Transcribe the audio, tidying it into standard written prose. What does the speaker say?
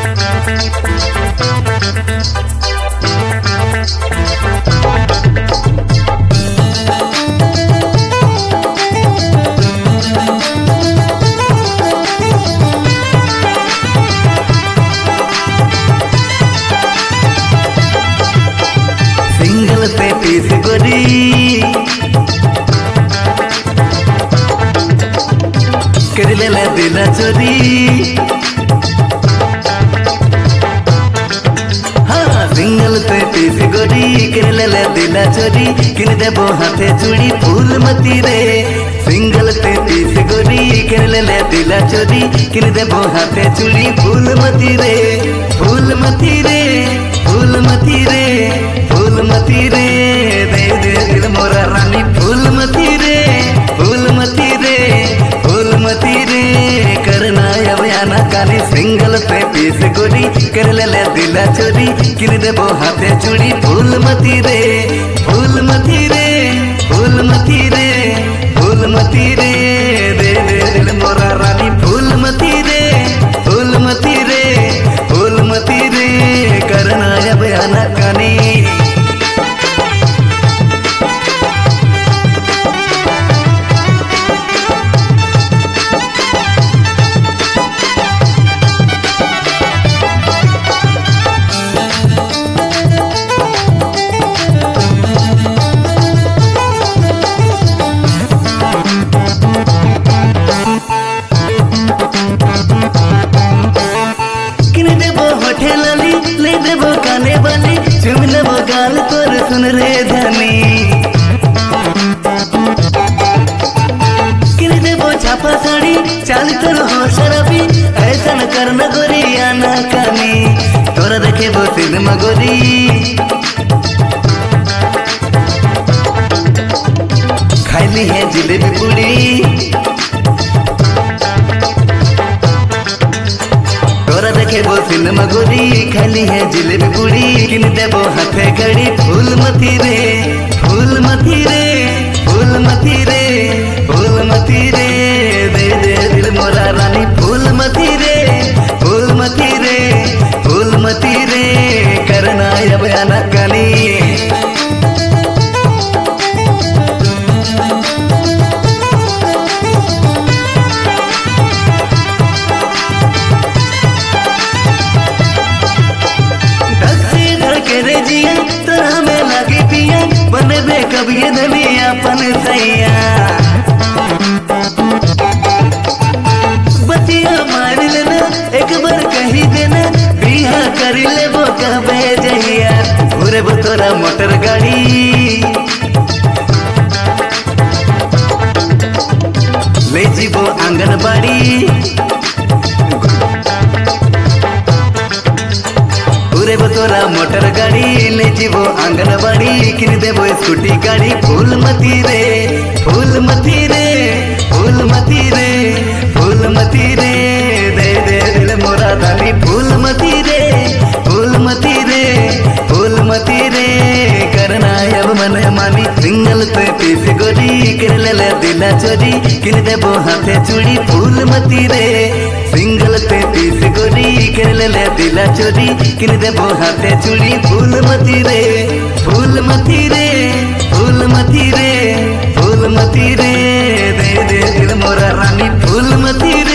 Single पे piece गोरी कर ले दिला चोरी। हाँ सिंगल पे पीस गोरी कर ले दिला चोरी किन देबो हाथे चूड़ी फूल मती रे। सिंगल पे पीस गोरी कर ले दिला चोरी किन देबो हाथे चूड़ी फूल मती रे। फूल मती रे फूल मती रे फूल मती रे दे दे दिल मोरा रानी फूल मती रे फूल मती रे फूल मती रे करना अभियाना काली। सिंगल पे पीस गोरी कर ले दिला चोरी किन देबो हाथे चूड़ी फूल मती रे। फूल मती रे फूल मती रे फूल मती रे दे दे दिल मोरा रानी फूल मती रे फूल मती रे फूल मती रे करना अभियाना काली। ले देबो काने वाली चुम लेबो गाल तोर सुन रे धनी। किन देबो छापा साड़ी चाल तोर हो शराबी ऐसा न करना गोरी आना कानी। तोरा देखे बो सिनेमा गोरी खाइली है जिलेबी पूड़ी। तोरा देखे बो सिनेमा गोरी खाली है जिलेबी पूड़ी किन देबो हाथे घड़ी फूल मती रे फूल मती रे फूल मती रे फूल मती रे दे दे दिल मोरा रानी फूल मती रे फूल मती रे फूल मती रे करना अभियाना काली। तोरा में लगी पिया बनबे कभी धनिया अपन सैया। बतिया मार लेना एक बार कही देना बिहा कर लेबो कहबे जहिया। पूरे बो तोरा मोटर गाड़ी ले जीबो आंगनबाड़ी। तोरा मोटर गाड़ी ले जीवो आंगनबाड़ी किन देबो स्कूटी गाड़ी फूल मती रे फूल मती रे फूल मती रे फूल मती रे दे दे दिल मोरा रानी फूल मती रे फूल मती रे फूल मती रे करना अब मन मानी। सिंगल पे पीस गोरी कर ले दिला चोरी किन देबो हाथे चूड़ी फूल मती रे। सिंगल पे पीस गोरी कर ले दिला चोरी किन देबो हाथे चूड़ी फूल मती रे फूल मती रे फूल मती रे फूल मती रे दे दे दिल मोरा रानी फूल मती रे।